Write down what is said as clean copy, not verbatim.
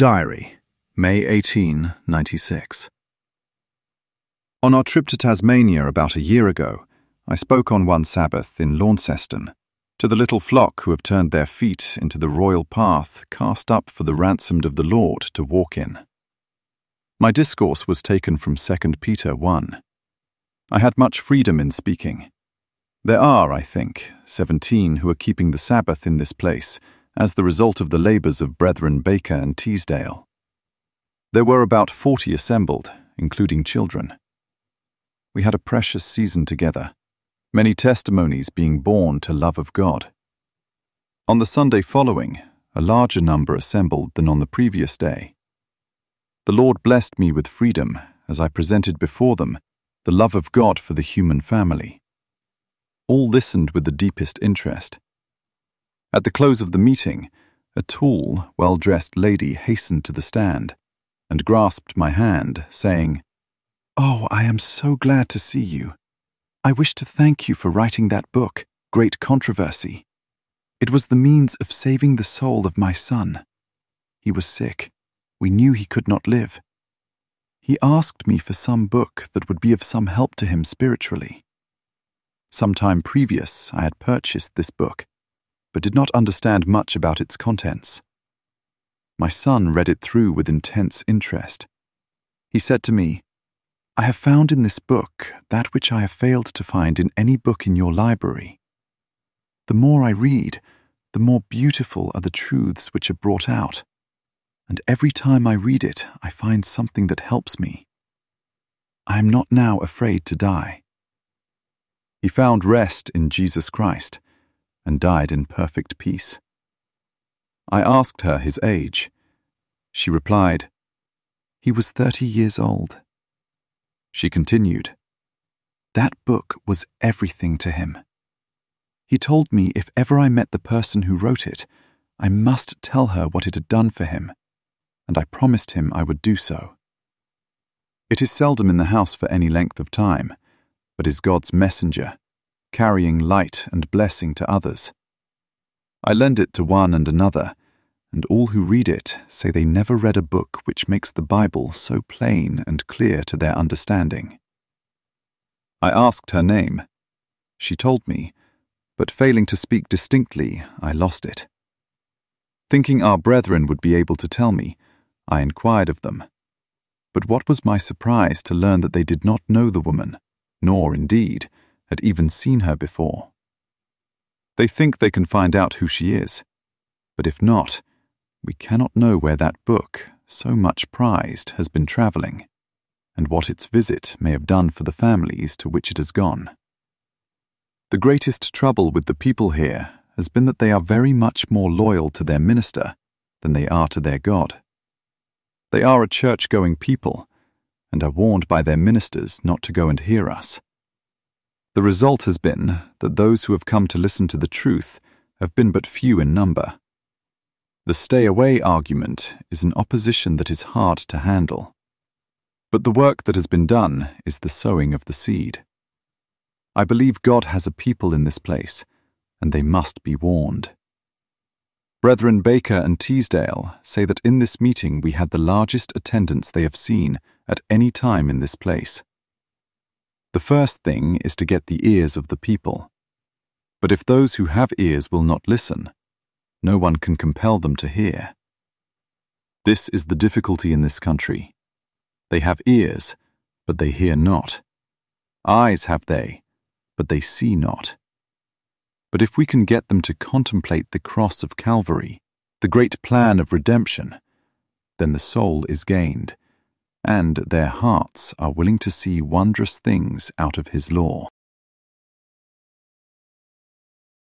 Diary, May 18, 96. On our trip to Tasmania about a year ago, I spoke on one Sabbath in Launceston to the little flock who have turned their feet into the royal path cast up for the ransomed of the Lord to walk in. My discourse was taken from 2 Peter 1. I had much freedom in speaking. There are, I think, 17 who are keeping the Sabbath in this place as the result of the labours of Brethren Baker and Teasdale. There were about 40 assembled, including children. We had a precious season together, many testimonies being borne to love of God. On the Sunday following, a larger number assembled than on the previous day. The Lord blessed me with freedom as I presented before them the love of God for the human family. All listened with the deepest interest. At the close of the meeting, a tall, well-dressed lady hastened to the stand and grasped my hand, saying, "Oh, I am so glad to see you. I wish to thank you for writing that book, Great Controversy. It was the means of saving the soul of my son. He was sick. We knew he could not live. He asked me for some book that would be of some help to him spiritually. Some time previous, I had purchased this book, but did not understand much about its contents. My son read it through with intense interest. He said to me, 'I have found in this book that which I have failed to find in any book in your library. The more I read, the more beautiful are the truths which are brought out, and every time I read it, I find something that helps me. I am not now afraid to die.' He found rest in Jesus Christ and died in perfect peace. I asked her his age. She replied, 'He was 30 years old.' She continued, 'That book was everything to him. He told me if ever I met the person who wrote it, I must tell her what it had done for him, and I promised him I would do so. It is seldom in the house for any length of time, but is God's messenger, carrying light and blessing to others. I lend it to one and another, and all who read it say they never read a book which makes the Bible so plain and clear to their understanding.' I asked her name. She told me, but failing to speak distinctly, I lost it. Thinking our brethren would be able to tell me, I inquired of them. But what was my surprise to learn that they did not know the woman, nor, indeed, had even seen her before. They think they can find out who she is, but if not, we cannot know where that book, so much prized, has been travelling, and what its visit may have done for the families to which it has gone. The greatest trouble with the people here has been that they are very much more loyal to their minister than they are to their God. They are a church-going people, and are warned by their ministers not to go and hear us. The result has been that those who have come to listen to the truth have been but few in number. The stay-away argument is an opposition that is hard to handle. But the work that has been done is the sowing of the seed. I believe God has a people in this place, and they must be warned. Brethren Baker and Teasdale say that in this meeting we had the largest attendance they have seen at any time in this place. The first thing is to get the ears of the people. But if those who have ears will not listen, no one can compel them to hear. This is the difficulty in this country. They have ears, but they hear not. Eyes have they, but they see not. But if we can get them to contemplate the cross of Calvary, the great plan of redemption, then the soul is gained, and their hearts are willing to see wondrous things out of His law.